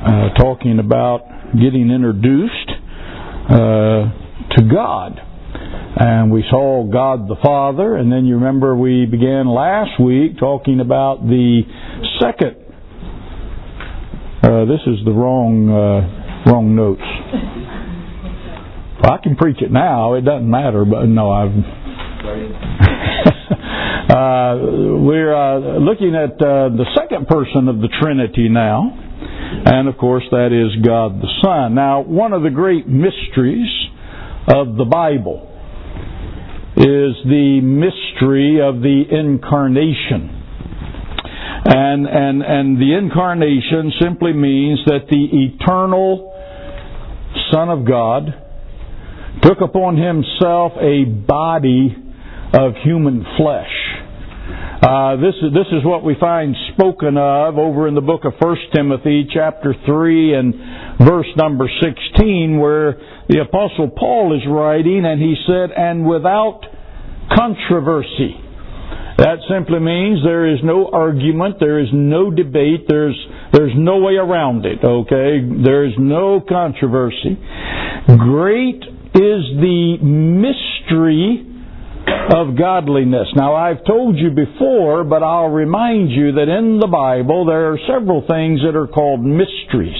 talking about getting introduced to God. And we saw God the Father, and then you remember we began last week talking about the second. This is the wrong notes. Well, I can preach it now. It doesn't matter, but no, we're looking at the second person of the Trinity now, and of course that is God the Son. Now, one of the great mysteries of the Bible is the mystery of the Incarnation. And the Incarnation simply means that the eternal Son of God took upon Himself a body of human flesh. This is what we find spoken of over in the book of 1 Timothy chapter 3 and verse number 16, where the Apostle Paul is writing, and he said, "And without controversy." That simply means there is no argument, there is no debate, there's no way around it, okay? There is no controversy. Great is the mystery of godliness. Now, I've told you before, but I'll remind you that in the Bible there are several things that are called mysteries.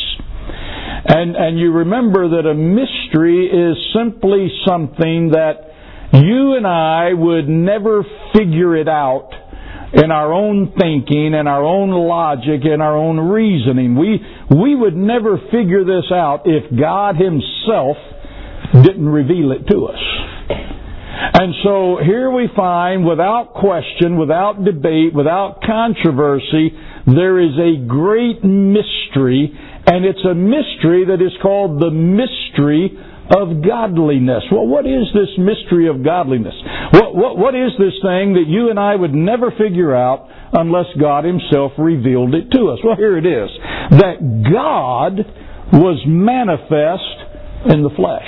And you remember that a mystery is simply something that you and I would never figure it out in our own thinking, in our own logic, in our own reasoning. We would never figure this out if God Himself didn't reveal it to us. And so here we find, without question, without debate, without controversy, there is a great mystery, and it's a mystery that is called the mystery of godliness. Well, what is this mystery of godliness? What is this thing that you and I would never figure out unless God Himself revealed it to us? Well, here it is. That God was manifest in the flesh.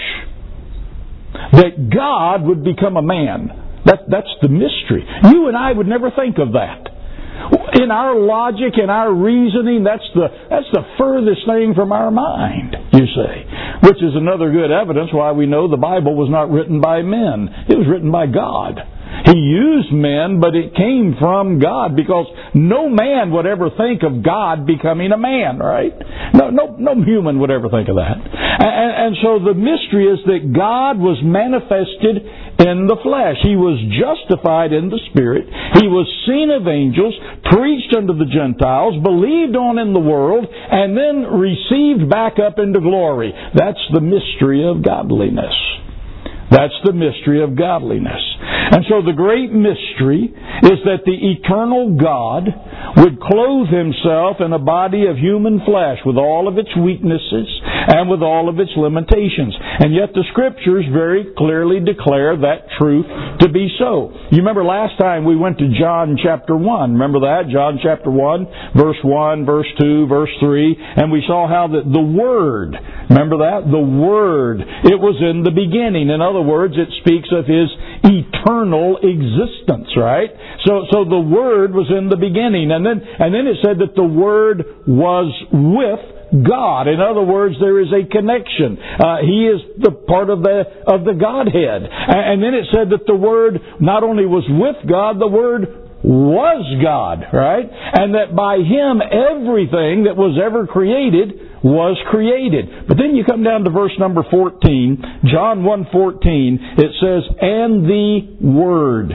That God would become a man. That's the mystery. You and I would never think of that. In our logic, in our reasoning, that's the furthest thing from our mind, you say. Which is another good evidence why we know the Bible was not written by men. It was written by God. He used men, but it came from God, because no man would ever think of God becoming a man, right? No human would ever think of that. And so the mystery is that God was manifested in the flesh. He was justified in the Spirit. He was seen of angels, preached unto the Gentiles, believed on in the world, and then received back up into glory. That's the mystery of godliness. That's the mystery of godliness. And so the great mystery is that the eternal God would clothe Himself in a body of human flesh with all of its weaknesses and with all of its limitations. And yet the Scriptures very clearly declare that truth to be so. You remember last time we went to John chapter 1. Remember that? John chapter 1, verse 1, verse 2, verse 3. And we saw how the Word, remember that? The Word, it was in the beginning. In other words, it speaks of His eternal existence, right? So the Word was in the beginning, and then it said that the Word was with God. In other words, there is a connection. He is the part of the Godhead. And then it said that the Word not only was with God, the Word was God, right? And that by Him everything that was ever created was created. But then you come down to verse number 14, John 1:14, it says, "And the Word."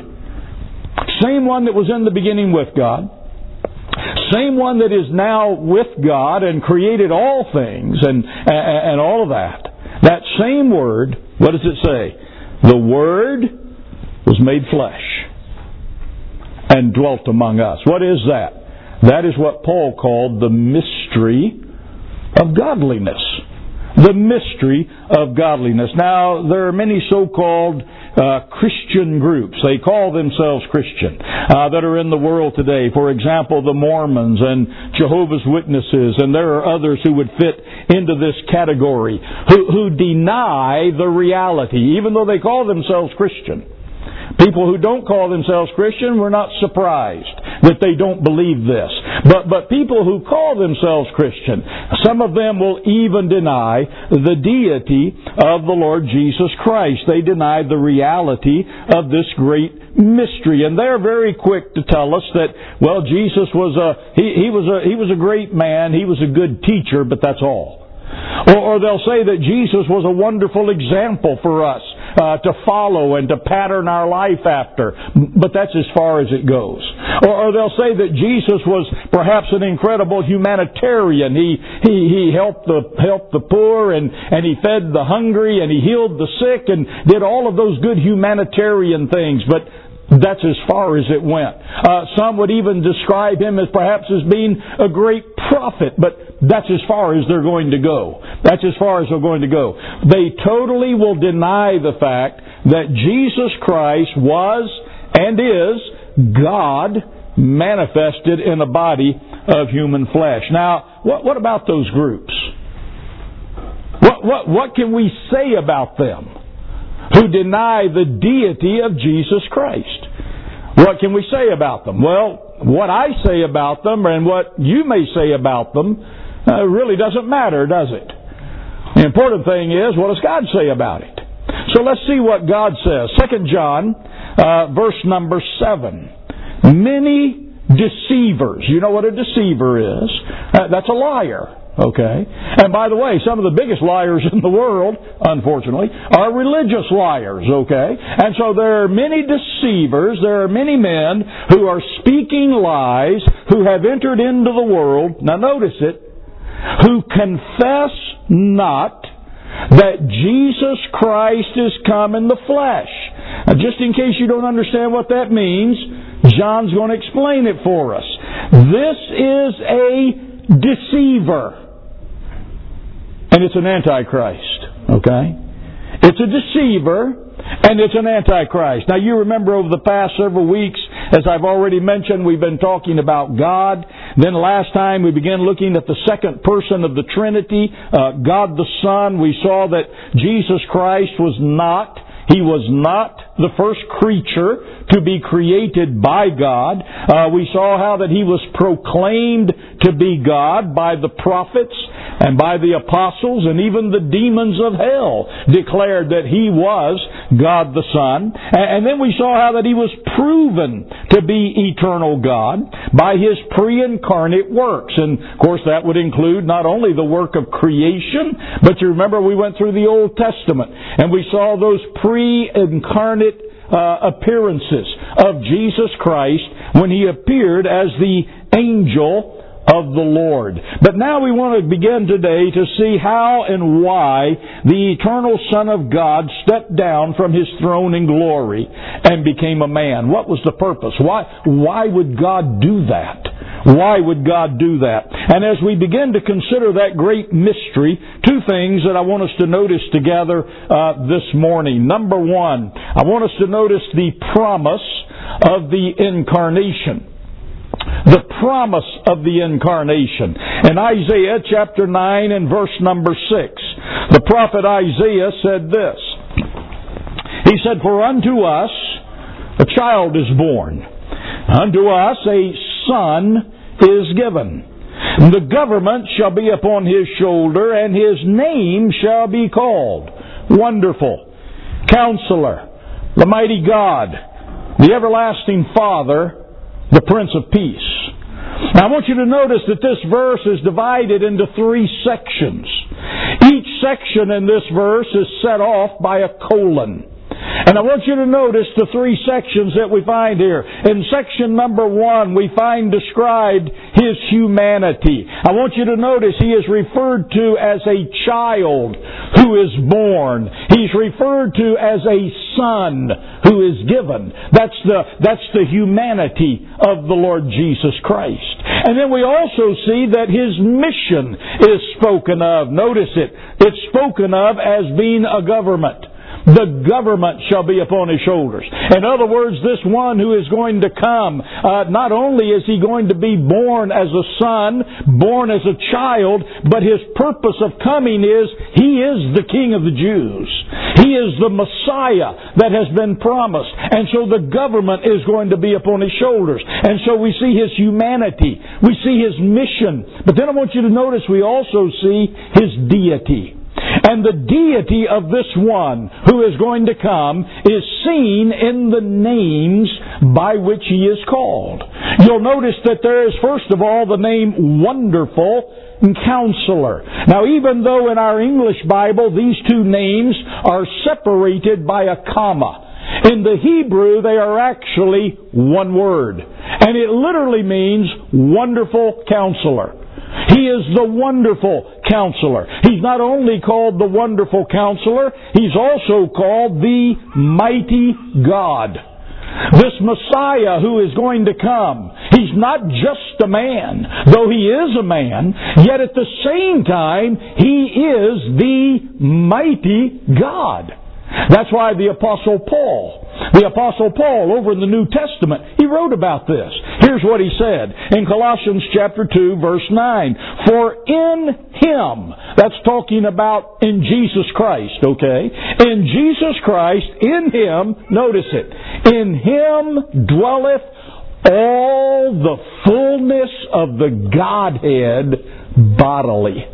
Same one that was in the beginning with God. Same one that is now with God and created all things and all of that. That same Word, what does it say? The Word was made flesh and dwelt among us. What is that? That is what Paul called the mystery of godliness. The mystery of godliness. Now, there are many so-called Christian groups. They call themselves Christian that are in the world today. For example, the Mormons and Jehovah's Witnesses, and there are others who would fit into this category, who deny the reality, even though they call themselves Christian. People who don't call themselves Christian, we're not surprised. that they don't believe this. But people who call themselves Christian, some of them will even deny the deity of the Lord Jesus Christ. They deny the reality of this great mystery, and they're very quick to tell us that, well, Jesus was he was a great man, he was a good teacher, but that's all. Or they'll say that Jesus was a wonderful example for us to follow and to pattern our life after, but that's as far as it goes. Or they'll say that Jesus was perhaps an incredible humanitarian. He helped the poor and he fed the hungry and he healed the sick and did all of those good humanitarian things, but that's as far as it went. Some would even describe him as perhaps as being a great prophet, but that's as far as they're going to go. That's as far as they're going to go. They totally will deny the fact that Jesus Christ was and is God manifested in a body of human flesh. Now, what about those groups? What can we say about them who deny the deity of Jesus Christ? What can we say about them? Well, what I say about them and what you may say about them really doesn't matter, does it? The important thing is, what does God say about it? So let's see what God says. 2 John, verse number 7. Many deceivers. You know what a deceiver is? That's a liar. Okay? And by the way, some of the biggest liars in the world, unfortunately, are religious liars. Okay? And so there are many deceivers, there are many men who are speaking lies, who have entered into the world, now notice it, who confess not that Jesus Christ is come in the flesh. Now, just in case you don't understand what that means, John's going to explain it for us. This is a deceiver. And it's an antichrist. Okay? It's a deceiver, and it's an antichrist. Now, you remember over the past several weeks, as I've already mentioned, we've been talking about God. Then last time we began looking at the second person of the Trinity, God the Son. We saw that Jesus Christ was not the first creature to be created by God. We saw how that He was proclaimed to be God by the prophets and by the apostles, and even the demons of hell declared that He was God the Son. And then we saw how that He was proven to be eternal God by His pre-incarnate works. And of course that would include not only the work of creation, but you remember we went through the Old Testament and we saw those pre-incarnate appearances of Jesus Christ when He appeared as the angel of the Lord. But now we want to begin today to see how and why the eternal Son of God stepped down from His throne in glory and became a man. What was the purpose? Why would God do that? Why would God do that? And as we begin to consider that great mystery, two things that I want us to notice together this morning. Number one, I want us to notice the promise of the incarnation. The promise of the incarnation. In Isaiah chapter 9 and verse number 6, the prophet Isaiah said this. He said, "For unto us a child is born, unto us a son is given. The government shall be upon His shoulder, and His name shall be called Wonderful, Counselor, the Mighty God, the Everlasting Father, the Prince of Peace." Now I want you to notice that this verse is divided into three sections. Each section in this verse is set off by a colon. And I want you to notice the three sections that we find here. In section number 1, we find described His humanity. I want you to notice He is referred to as a child who is born. He's referred to as a son who is given. That's the humanity of the Lord Jesus Christ. And then we also see that His mission is spoken of. Notice it. It's spoken of as being a government. The government shall be upon His shoulders. In other words, this one who is going to come, not only is He going to be born as a son, born as a child, but His purpose of coming is He is the King of the Jews. He is the Messiah that has been promised. And so the government is going to be upon His shoulders. And so we see His humanity. We see His mission. But then I want you to notice we also see His deity. And the deity of this one who is going to come is seen in the names by which He is called. You'll notice that there is, first of all, the name Wonderful and Counselor. Now, even though in our English Bible these two names are separated by a comma, in the Hebrew they are actually one word. And it literally means Wonderful Counselor. He is the Wonderful Counselor. He's not only called the Wonderful Counselor, He's also called the Mighty God. This Messiah who is going to come, He's not just a man, though He is a man, yet at the same time, He is the Mighty God. That's why the Apostle Paul over in the New Testament, he wrote about this. Here's what he said in Colossians chapter 2, verse 9. For in Him, that's talking about in Jesus Christ, okay? In Jesus Christ, in Him, notice it, in Him dwelleth all the fullness of the Godhead bodily.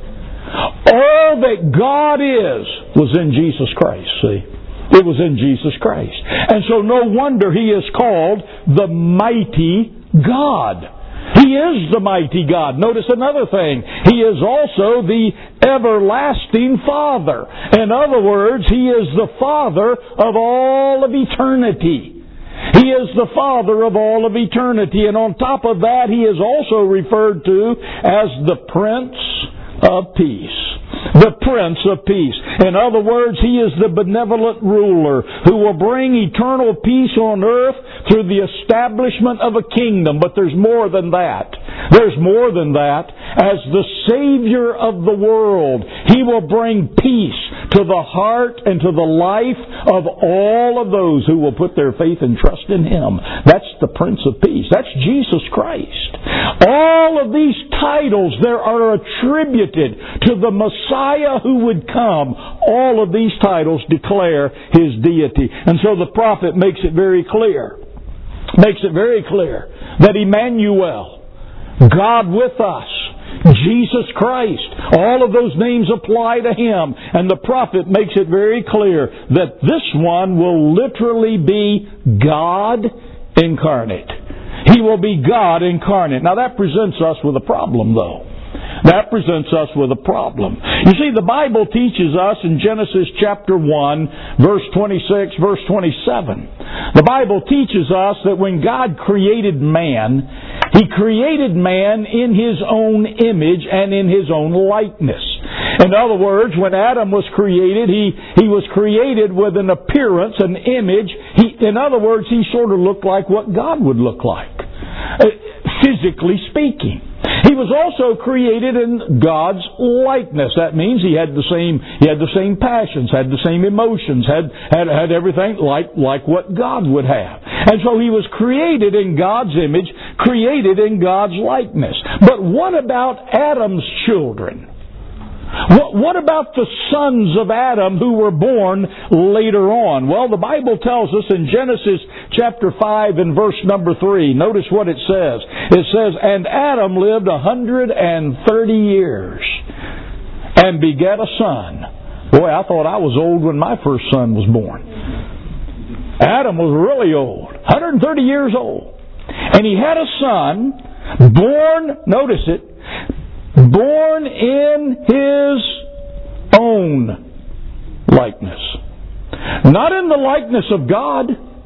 All that God is was in Jesus Christ, see? It was in Jesus Christ. And so no wonder He is called the Mighty God. He is the Mighty God. Notice another thing. He is also the Everlasting Father. In other words, He is the Father of all of eternity. He is the Father of all of eternity. And on top of that, He is also referred to as the Prince of Peace. The Prince of Peace. In other words, He is the benevolent ruler who will bring eternal peace on earth through the establishment of a kingdom. But there's more than that. There's more than that. As the Savior of the world, He will bring peace to the heart and to the life of all of those who will put their faith and trust in Him. That's the Prince of Peace. That's Jesus Christ. All of these titles there are attributed to the Messiah who would come. All of these titles declare His deity. And so the prophet makes it very clear. That Emmanuel, God with us, Jesus Christ, all of those names apply to Him. And the prophet makes it very clear that this one will literally be God incarnate. He will be God incarnate. Now that presents us with a problem, though. That presents us with a problem. You see, the Bible teaches us in Genesis chapter 1, verse 26, verse 27. The Bible teaches us that when God created man, He created man in His own image and in His own likeness. In other words, when Adam was created, he was created with an appearance, an image. In other words, he sort of looked like what God would look like, physically speaking. He was also created in God's likeness. That means he had the same passions, had the same emotions, had everything like what God would have. And so he was created in God's image, created in God's likeness. But what about Adam's children? What about the sons of Adam who were born later on? Well, the Bible tells us in Genesis chapter 5 and verse number 3. Notice what it says. It says, and Adam lived 130 years and begat a son. Boy, I thought I was old when my first son was born. Adam was really old, 130 years old. And he had a son born, notice it, born in His own likeness. Not in the likeness of God,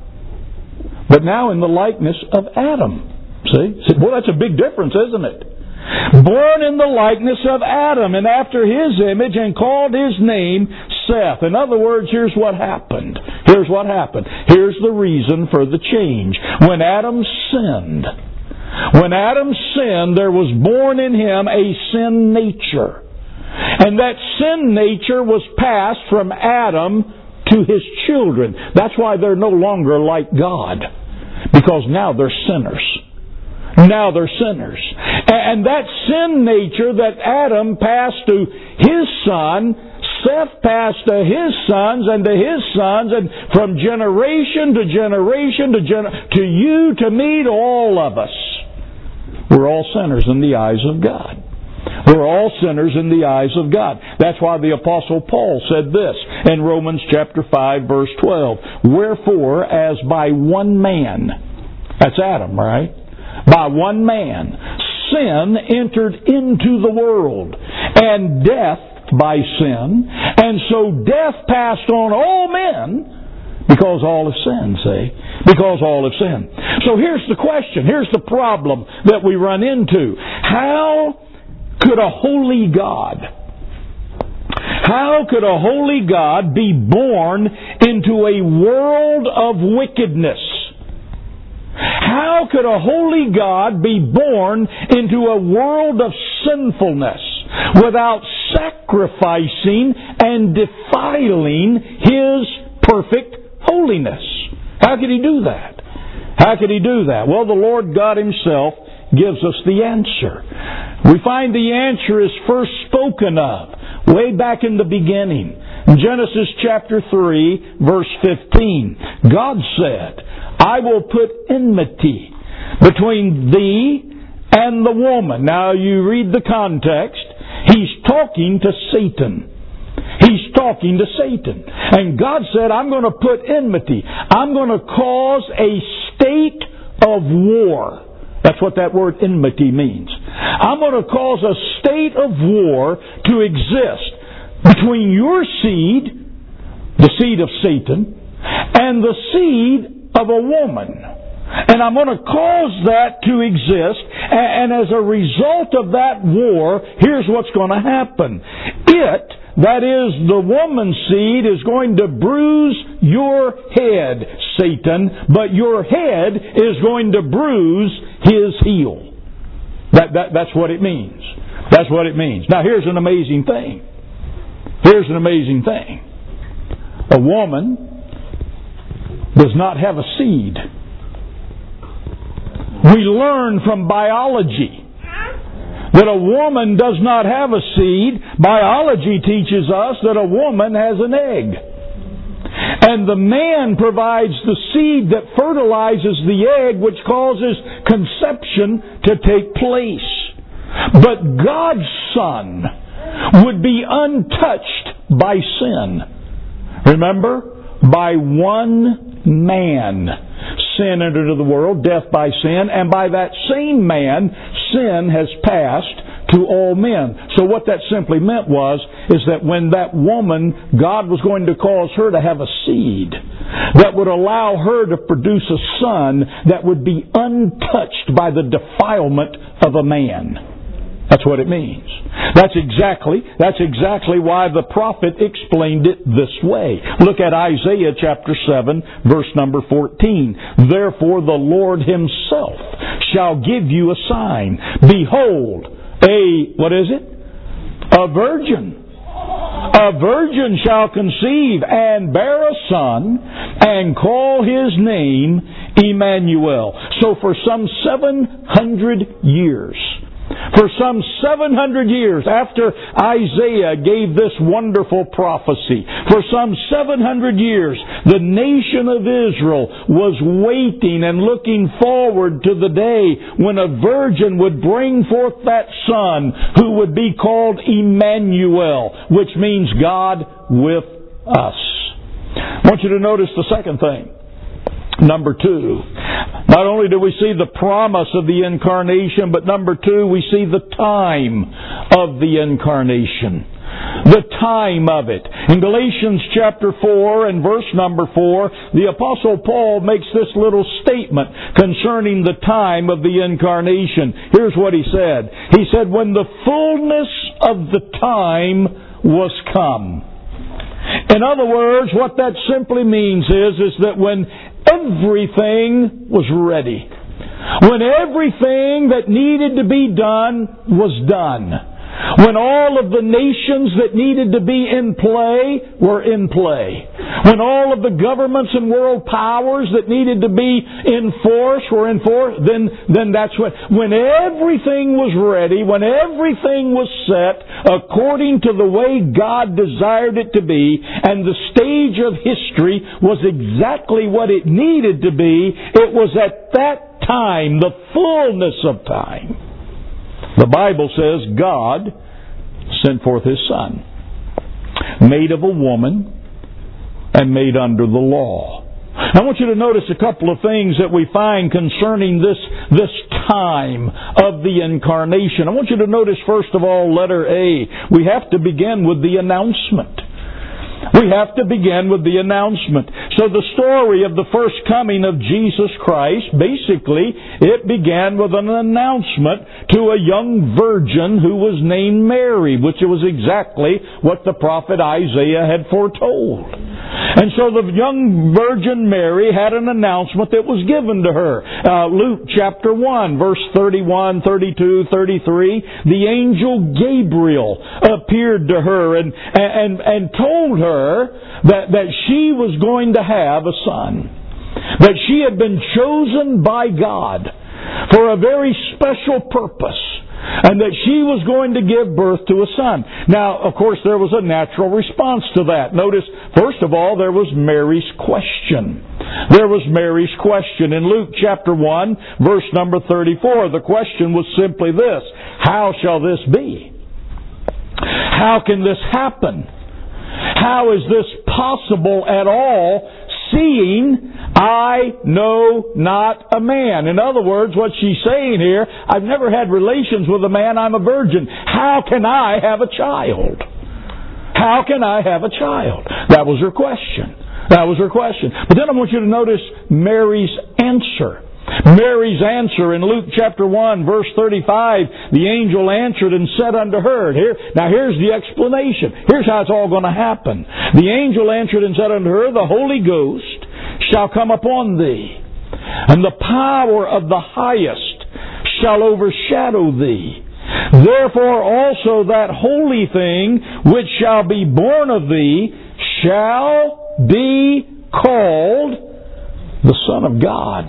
but now in the likeness of Adam. See? Well, that's a big difference, isn't it? Born in the likeness of Adam, and after his image, and called his name Seth. In other words, here's what happened. Here's the reason for the change. When Adam sinned, there was born in him a sin nature. And that sin nature was passed from Adam to his children. That's why they're no longer like God. Because now they're sinners. And that sin nature that Adam passed to his son, Seth passed to his sons and to his sons, and from generation to generation to you, to me, to all of us. We're all sinners in the eyes of God. We're all sinners in the eyes of God. That's why the Apostle Paul said this in Romans chapter 5, verse 12. Wherefore, as by one man, that's Adam, right? By one man, sin entered into the world, and death by sin. And so death passed on all men, because all have sinned, see? Because all have sinned. So here's the question. Here's the problem that we run into. How could a holy God be born into a world of wickedness? How could a holy God be born into a world of sinfulness without sacrificing and defiling His perfect holiness? How could He do that? How could He do that? Well, the Lord God Himself gives us the answer. We find the answer is first spoken of way back in the beginning. In Genesis chapter 3, verse 15, God said, I will put enmity between thee and the woman. Now you read the context. He's talking to Satan. He's talking to Satan. And God said, I'm going to put enmity. I'm going to cause a state of war. That's what that word enmity means. I'm going to cause a state of war to exist between your seed, the seed of Satan, and the seed of a woman. And I'm going to cause that to exist, and as a result of that war, here's what's going to happen. That is, the woman's seed is going to bruise your head, Satan, but your head is going to bruise his heel. That's what it means. That's what it means. Now here's an amazing thing. Here's an amazing thing. A woman does not have a seed. We learn from biology that a woman does not have a seed. Biology teaches us that a woman has an egg. And the man provides the seed that fertilizes the egg, which causes conception to take place. But God's Son would be untouched by sin. Remember? By one man sin entered into the world, death by sin, and by that same man, sin has passed to all men. So what that simply meant is that when that woman, God was going to cause her to have a seed that would allow her to produce a son that would be untouched by the defilement of a man. That's what it means. That's exactly why the prophet explained it this way. Look at Isaiah chapter 7, verse number 14. Therefore the Lord Himself shall give you a sign. Behold, a virgin. A virgin shall conceive and bear a son and call His name Emmanuel. So for some 700 years after Isaiah gave this wonderful prophecy, for some 700 years, the nation of Israel was waiting and looking forward to the day when a virgin would bring forth that son who would be called Emmanuel, which means God with us. I want you to notice the second thing. Number two, not only do we see the promise of the incarnation, but number two, we see the time of the incarnation. The time of it. In Galatians chapter 4 and verse number 4, the Apostle Paul makes this little statement concerning the time of the incarnation. Here's what he said. He said, when the fullness of the time was come. In other words, what that simply means is that when everything was ready, when everything that needed to be done was done, When all of the nations that needed to be in play were in play. When all of the governments and world powers that needed to be in force were in force, then that's when everything was ready, when everything was set according to the way God desired it to be, and the stage of history was exactly what it needed to be, it was at that time, the fullness of time, the Bible says God sent forth His Son, made of a woman and made under the law. I want you to notice a couple of things that we find concerning this time of the incarnation. I want you to notice, first of all, letter A. We have to begin with the announcement. We have to begin with the announcement. So the story of the first coming of Jesus Christ, basically, it began with an announcement to a young virgin who was named Mary, which was exactly what the prophet Isaiah had foretold. And so the young virgin Mary had an announcement that was given to her. Luke chapter 1, verse 31, 32, 33, the angel Gabriel appeared to her and told her that she was going to have a son. That she had been chosen by God for a very special purpose. And that she was going to give birth to a son. Now, of course, there was a natural response to that. Notice, first of all, there was Mary's question. There was Mary's question. In Luke chapter 1, verse number 34, the question was simply this: how shall this be? How can this happen? How is this possible at all, seeing I know not a man? In other words, what she's saying here, I've never had relations with a man, I'm a virgin. How can I have a child? How can I have a child? That was her question. That was her question. But then I want you to notice Mary's answer. Mary's answer in Luke chapter 1, verse 35, the angel answered and said unto her. Now here's the explanation. Here's how it's all going to happen. The angel answered and said unto her, the Holy Ghost shall come upon thee, and the power of the Highest shall overshadow thee. Therefore also that holy thing which shall be born of thee shall be called the Son of God.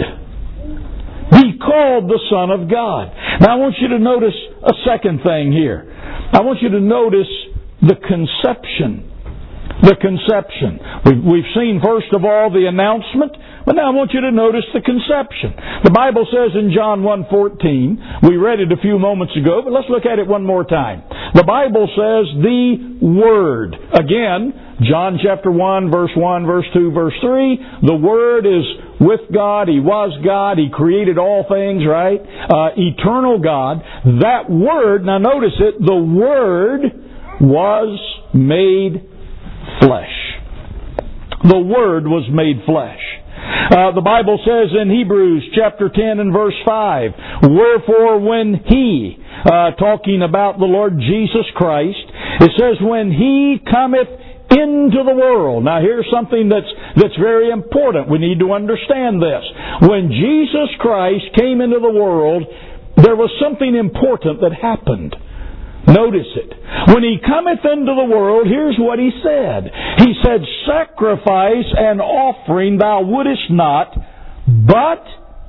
Be called the Son of God. Now I want you to notice a second thing here. I want you to notice the conception. The conception. We've seen, first of all, the announcement, but now I want you to notice the conception. The Bible says in John 1:14, we read it a few moments ago, but let's look at it one more time. The Bible says the Word. Again, John chapter 1, verse 1, verse 2, verse 3, the Word is with God. He was God. He created all things, right? Eternal God. That Word, now notice it, the Word was made flesh. The Word was made flesh. The Bible says in Hebrews chapter 10 and verse 5, wherefore when He, talking about the Lord Jesus Christ, it says when He cometh into the world. Now here's something that's very important. We need to understand this. When Jesus Christ came into the world, there was something important that happened. Notice it. When He cometh into the world, here's what He said. He said, sacrifice and offering thou wouldest not, but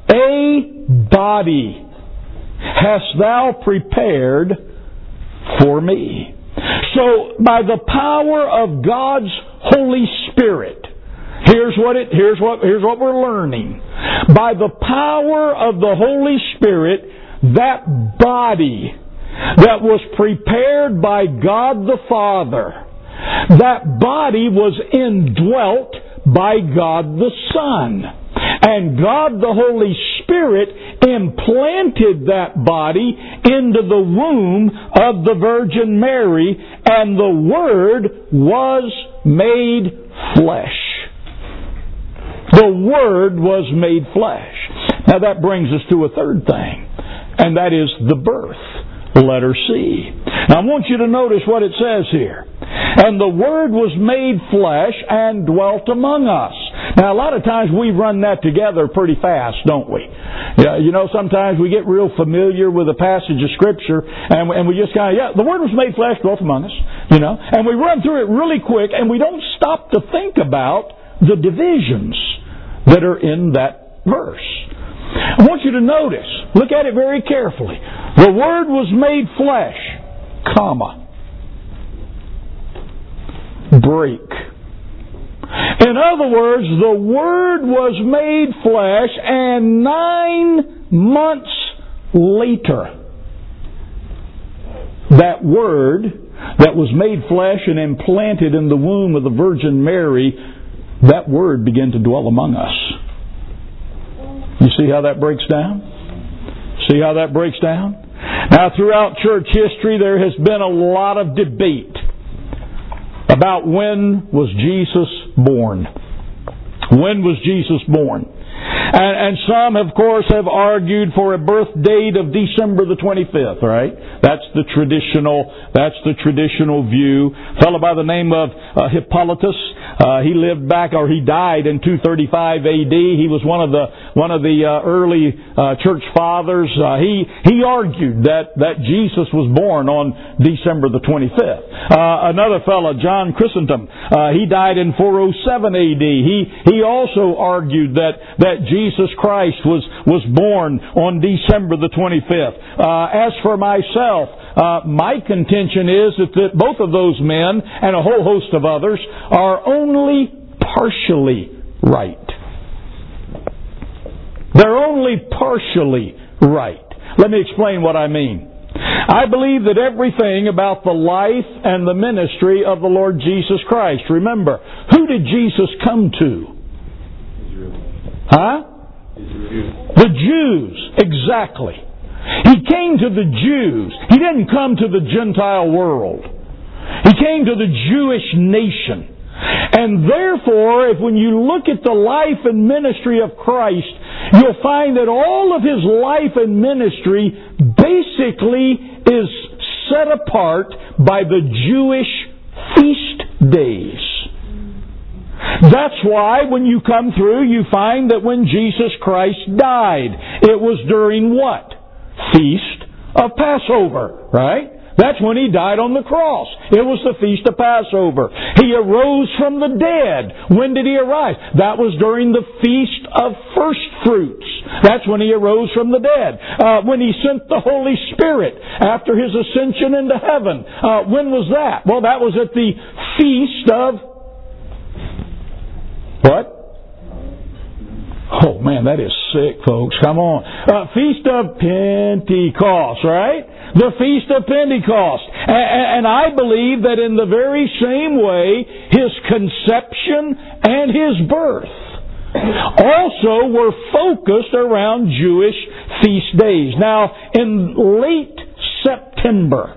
a body hast thou prepared for me. So, by the power of God's Holy Spirit, here's what we're learning. By the power of the Holy Spirit, that body that was prepared by God the Father, that body was indwelt by God the Son. And God the Holy Spirit implanted that body into the womb of the Virgin Mary, and the Word was made flesh. The Word was made flesh. Now that brings us to a third thing, and that is the birth. Letter C. Now I want you to notice what it says here. And the Word was made flesh and dwelt among us. Now, a lot of times we run that together pretty fast, don't we? Yeah, you know, sometimes we get real familiar with a passage of Scripture, and we just kind of, the Word was made flesh, dwelt among us, you know, and we run through it really quick, and we don't stop to think about the divisions that are in that verse. I want you to notice, look at it very carefully. The Word was made flesh, comma, break. In other words, the Word was made flesh, and 9 months later, that Word that was made flesh and implanted in the womb of the Virgin Mary, that Word began to dwell among us. You see how that breaks down? See how that breaks down? Now, throughout church history, there has been a lot of debate about when was Jesus born. When was Jesus born? And some, of course, have argued for a birth date of December the 25th, right? That's the traditional view. A fellow by the name of Hippolytus, he died in 235 AD. He was one of the early church fathers. He argued that Jesus was born on December the 25th. Another fellow, John Chrysostom, he died in 407 AD. He also argued that Jesus Christ was born on December the 25th. As for myself, my contention is that both of those men and a whole host of others are only partially right. They're only partially right. Let me explain what I mean. I believe that everything about the life and the ministry of the Lord Jesus Christ. Remember, who did Jesus come to? Huh? The Jews, exactly. He came to the Jews. He didn't come to the Gentile world. He came to the Jewish nation. And therefore, when you look at the life and ministry of Christ, you'll find that all of His life and ministry basically is set apart by the Jewish feast days. That's why when you come through, you find that when Jesus Christ died, it was during what? Feast of Passover, right? That's when He died on the cross. It was the Feast of Passover. He arose from the dead. When did He arise? That was during the Feast of First Fruits. That's when He arose from the dead. When He sent the Holy Spirit after His ascension into heaven. When was that? Well, that was at the Feast of what? Oh man, that is sick, folks. Come on. Feast of Pentecost, right? The Feast of Pentecost. And I believe that in the very same way, His conception and His birth also were focused around Jewish feast days. Now, in late September,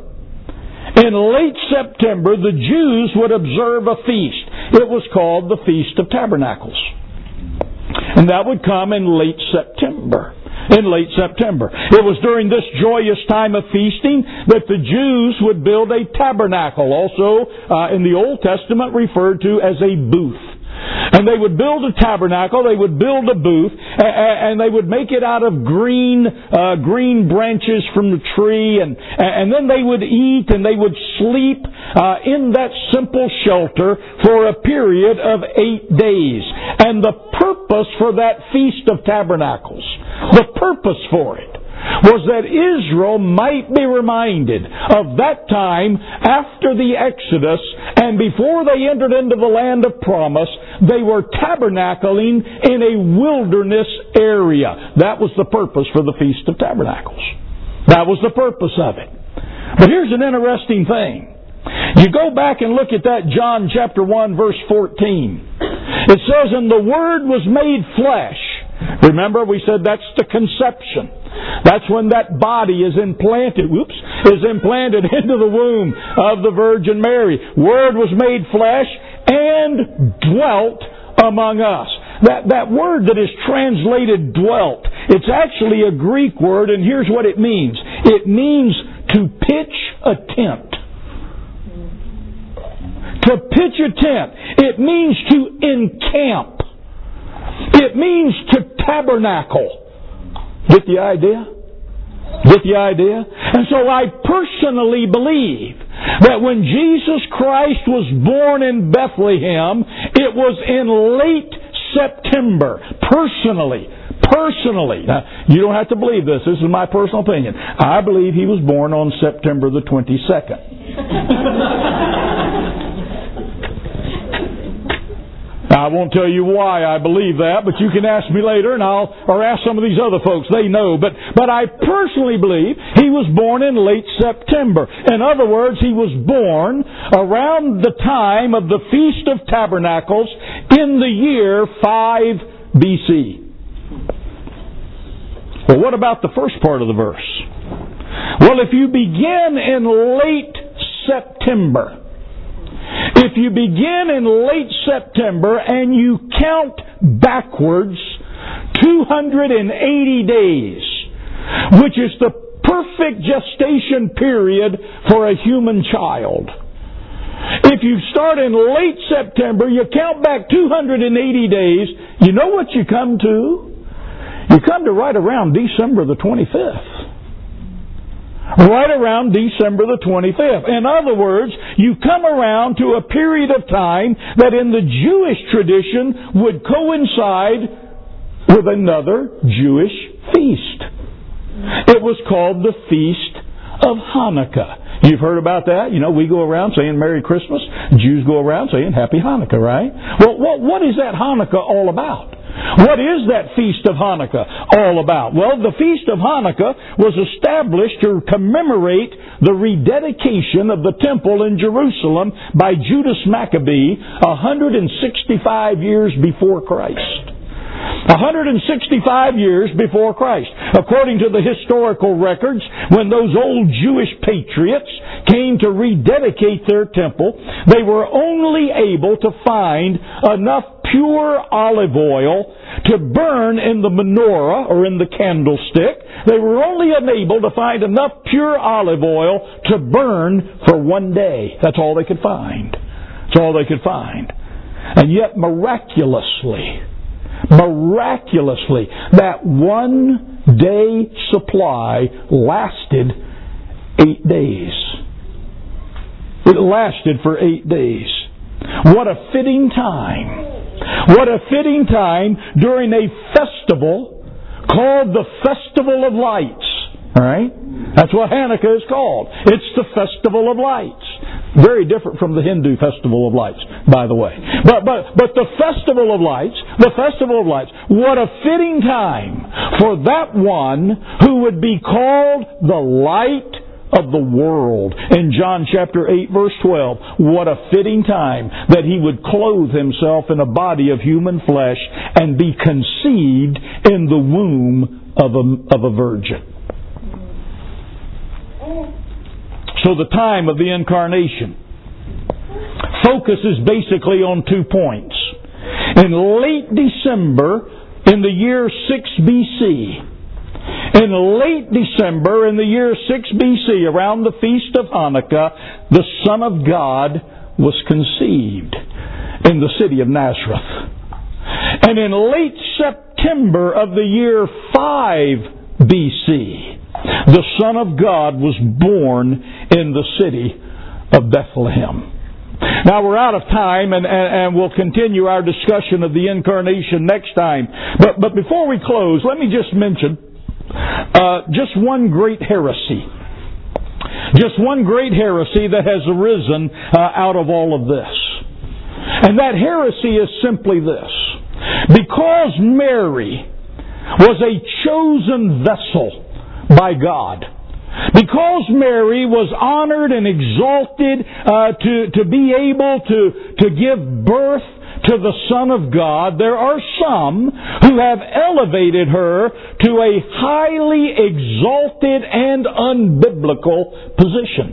the Jews would observe a feast. It was called the Feast of Tabernacles. And that would come in late September. It was during this joyous time of feasting that the Jews would build a tabernacle, also in the Old Testament referred to as a booth. And they would build a tabernacle, they would build a booth, and they would make it out of green branches from the tree, and then they would eat and they would sleep in that simple shelter for a period of 8 days. And the purpose for that Feast of Tabernacles, the purpose for it, was that Israel might be reminded of that time after the Exodus, and before they entered into the land of promise, they were tabernacling in a wilderness area. That was the purpose for the Feast of Tabernacles. That was the purpose of it. But here's an interesting thing. You go back and look at that John chapter 1 verse 14. It says, "And the Word was made flesh." Remember, we said that's the conception. That's when that body is implanted into the womb of the Virgin Mary. Word was made flesh and dwelt among us. That word that is translated dwelt, it's actually a Greek word, and here's what it means. It means to pitch a tent. To pitch a tent. It means to encamp. It means to tabernacle. Get the idea? Get the idea? And so I personally believe that when Jesus Christ was born in Bethlehem, it was in late September. Personally. Now, you don't have to believe this. This is my personal opinion. I believe He was born on September the 22nd. I won't tell you why I believe that, but you can ask me later, or ask some of these other folks. They know. But I personally believe He was born in late September. In other words, He was born around the time of the Feast of Tabernacles in the year 5 BC. Well, what about the first part of the verse? Well, if you begin in late September, and you count backwards 280 days, which is the perfect gestation period for a human child. If you start in late September, you count back 280 days, you know what you come to? You come to right around December the 25th. Right around December the 25th. In other words, you come around to a period of time that in the Jewish tradition would coincide with another Jewish feast. It was called the Feast of Hanukkah. You've heard about that? You know, we go around saying Merry Christmas. Jews go around saying Happy Hanukkah, right? Well, what is that Hanukkah all about? What is that Feast of Hanukkah all about? Well, the Feast of Hanukkah was established to commemorate the rededication of the temple in Jerusalem by Judas Maccabee 165 years before Christ. 165 years before Christ. According to the historical records, when those old Jewish patriots came to rededicate their temple, they were only able to find enough pure olive oil to burn in the menorah or in the candlestick. They were only able to find enough pure olive oil to burn for one day. That's all they could find. That's all they could find. And yet miraculously, that 1 day supply lasted 8 days. It lasted for 8 days. What a fitting time. What a fitting time during a festival called the Festival of Lights. All right? That's what Hanukkah is called. It's the Festival of Lights. Very different from the Hindu Festival of Lights, by the way. But the Festival of Lights, what a fitting time for that one who would be called the light of the world. In John chapter 8 verse 12, what a fitting time that He would clothe Himself in a body of human flesh and be conceived in the womb of a virgin. So the time of the Incarnation focuses basically on 2 points. In late December, in the year 6 BC, in late December, in the year 6 BC, around the Feast of Hanukkah, the Son of God was conceived in the city of Nazareth. And in late September of the year 5 BC, the Son of God was born in the city of Bethlehem. Now we're out of time, and we'll continue our discussion of the Incarnation next time. But before we close, let me just mention just one great heresy. Just one great heresy that has arisen out of all of this. And that heresy is simply this. Because Mary was a chosen vessel by God, because Mary was honored and exalted to be able to give birth to the Son of God, there are some who have elevated her to a highly exalted and unbiblical position.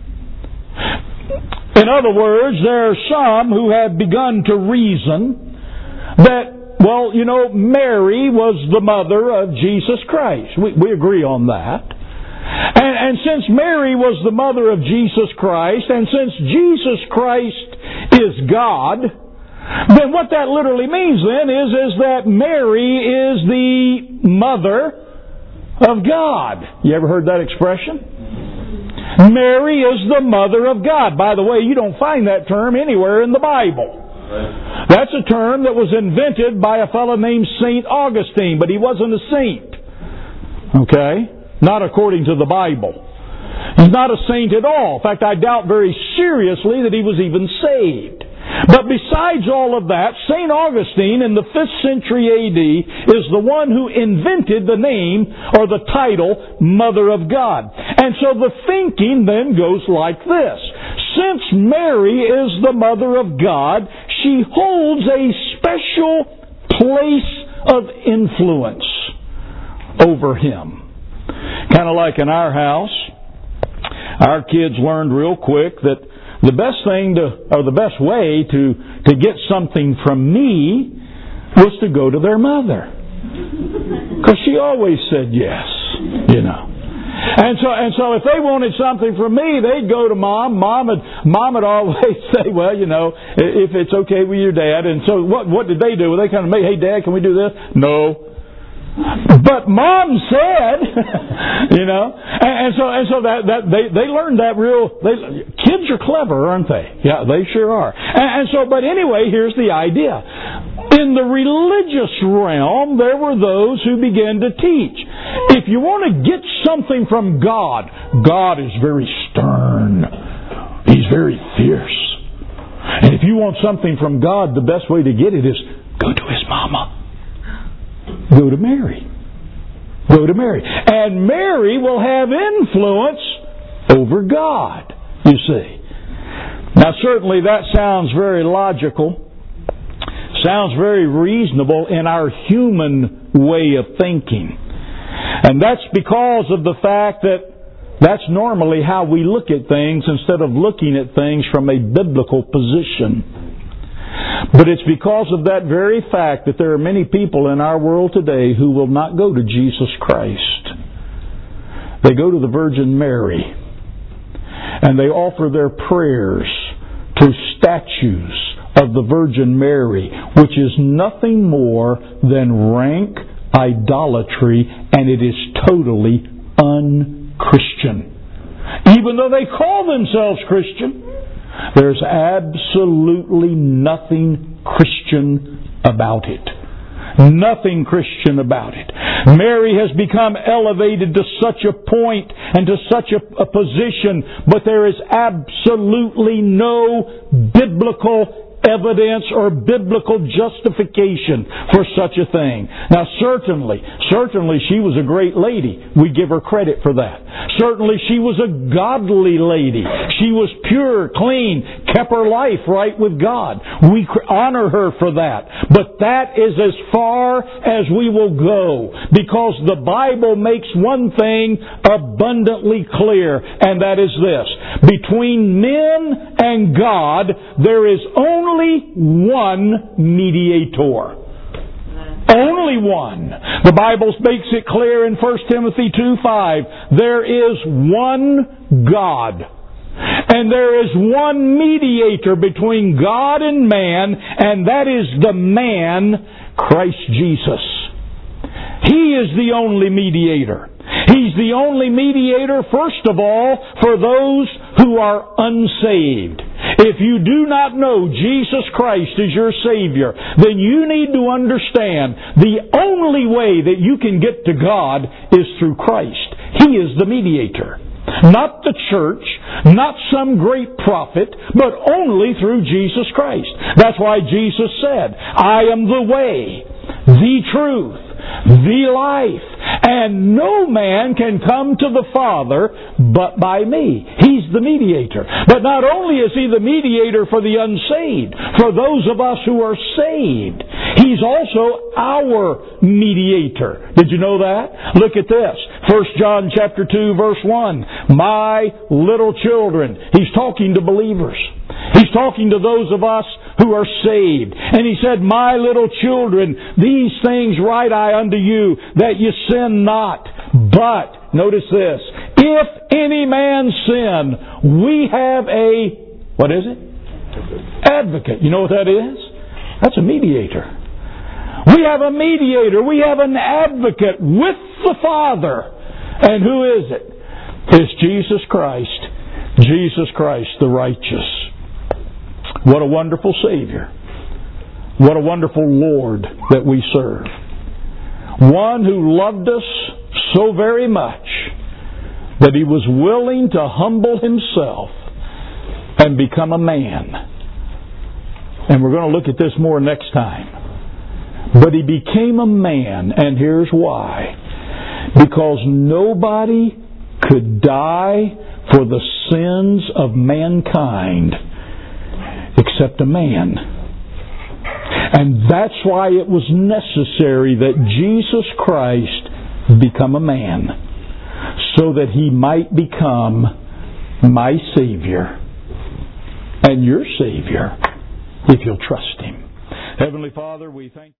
In other words, there are some who have begun to reason that, well, you know, Mary was the mother of Jesus Christ. We agree on that. And since Mary was the mother of Jesus Christ, and since Jesus Christ is God, then what that literally means then is that Mary is the mother of God. You ever heard that expression? Mary is the mother of God. By the way, you don't find that term anywhere in the Bible. That's a term that was invented by a fellow named St. Augustine, but he wasn't a saint. Okay? Not according to the Bible. He's not a saint at all. In fact, I doubt very seriously that he was even saved. But besides all of that, St. Augustine in the 5th century A.D. is the one who invented the name or the title Mother of God. And so the thinking then goes like this. Since Mary is the Mother of God, she holds a special place of influence over Him. Kind of like in our house, our kids learned real quick that the best way to get something from me was to go to their mother. Because she always said yes, you know. And so if they wanted something from me, they'd go to Mom. Mom would always say, well, you know, if it's okay with your dad. And so what did they do? Well, they kind of made, hey, Dad, can we do this? No. But Mom said, you know, and so that they learned that kids are clever, aren't they? Yeah, they sure are. But anyway, here's the idea. In the religious realm, there were those who began to teach. If you want to get something from God, God is very stern. He's very fierce. And if you want something from God, the best way to get it is go to His mama. Go to Mary. Go to Mary. And Mary will have influence over God, you see. Now certainly that sounds very logical. Sounds very reasonable in our human way of thinking. And that's because of the fact that that's normally how we look at things instead of looking at things from a biblical position. But it's because of that very fact that there are many people in our world today who will not go to Jesus Christ. They go to the Virgin Mary. And they offer their prayers to statues of the Virgin Mary, which is nothing more than rank idolatry, and it is totally un-Christian. Even though they call themselves Christian, there's absolutely nothing Christian about it. Nothing Christian about it. Mary has become elevated to such a point and to such a position, but there is absolutely no biblical evidence or biblical justification for such a thing. Now certainly she was a great lady. We give her credit for that. Certainly she was a godly lady. She was pure, clean, kept her life right with God. We honor her for that. But that is as far as we will go, because the Bible makes one thing abundantly clear, and that is this. Between men and God, there is only one mediator. Only one. The Bible makes it clear in 1 Timothy 2:5. There is one God. And there is one mediator between God and man, and that is the man, Christ Jesus. He is the only mediator. He's the only mediator, first of all, for those who are unsaved. If you do not know Jesus Christ as your Savior, then you need to understand the only way that you can get to God is through Christ. He is the mediator. Not the church, not some great prophet, but only through Jesus Christ. That's why Jesus said, I am the way, the truth, the life, and no man can come to the Father but by me. He's the mediator. But not only is He the mediator for the unsaved, for those of us who are saved, He's also our mediator. Did you know that? Look at this. 1 John chapter 2 verse 1. My little children. He's talking to believers. He's talking to those of us who are saved. And He said, my little children, these things write I unto you, that you sin not. But, notice this, if any man sin, we have a, what is it? Advocate. You know what that is? That's a mediator. We have a mediator. We have an advocate with the Father. And who is it? It's Jesus Christ. Jesus Christ the righteous. What a wonderful Savior. What a wonderful Lord that we serve. One who loved us so very much that He was willing to humble Himself and become a man. And we're going to look at this more next time. But He became a man, and here's why. Because nobody could die for the sins of mankind except a man. And that's why it was necessary that Jesus Christ become a man, so that He might become my Savior and your Savior if you'll trust Him. Heavenly Father, we thank you.